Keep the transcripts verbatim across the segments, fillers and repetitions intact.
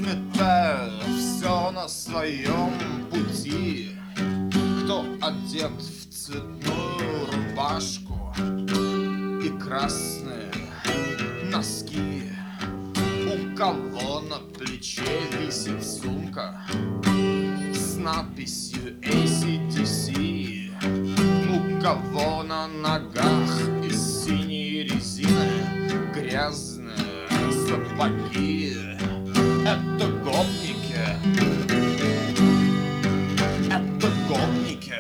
сметая все на своем пути. Кто одет в цветную рубашку и красные носки, у кого на плече висит сумка с надписью эй си ди си, у кого на ногах из синей резины грязные сапоги. Это гопники, это гопники,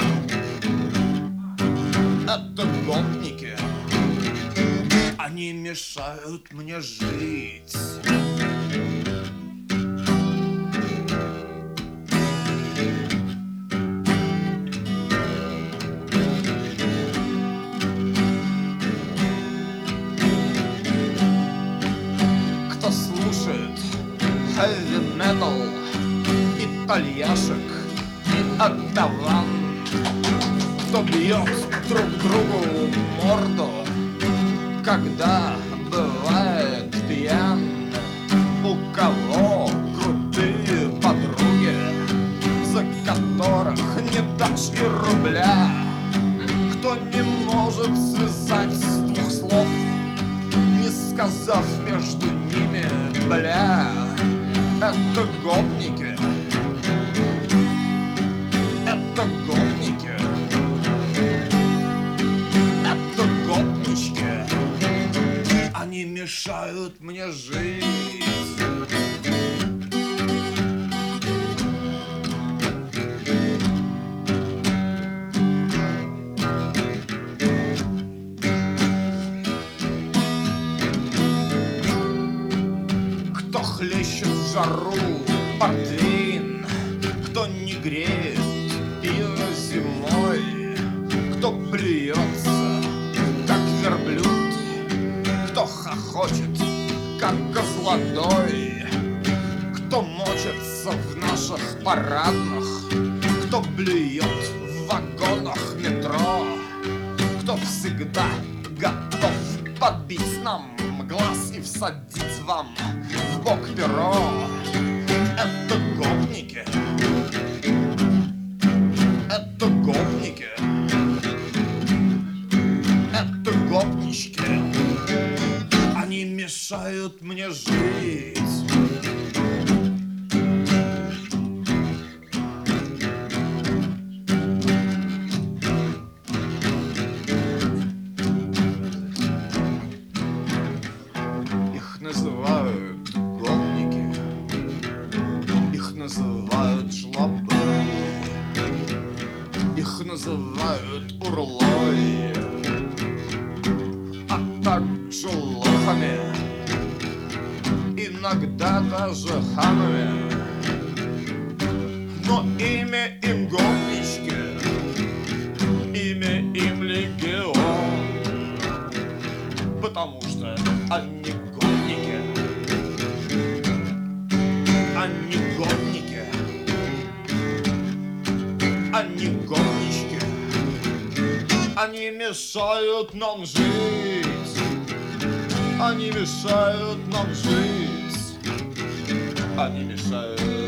это гопники. Они мешают мне жить. Кто слушает heavy metal, итальяшек и оттаван, кто бьет друг другу морду, когда бывает пьян, у кого крутые подруги, за которых не дашь и рубля, кто не может связать с двух слов, не сказав между ними бля. Это гопники, это гопники, это гопнички. Они мешают мне жить. Кто хлещет в жару портвейн, кто не греет пиво зимой, кто плюется, как верблюд, кто хохочет, как козлодой, кто мочится в наших парадных, кто блюет в вагонах метро, кто всегда готов подбить нам глаз и всадить вам в бок перо. Это гопники, это гопники, это гопнички. Они мешают мне жить. Их называют гопники, их называют жлобы, их называют урлой, а также лохами, иногда даже хамами. Но имя им гопнички, имя им легион, потому что они гопники, они гопники, они гопнички. Они мешают нам жить, они мешают нам жить, они мешают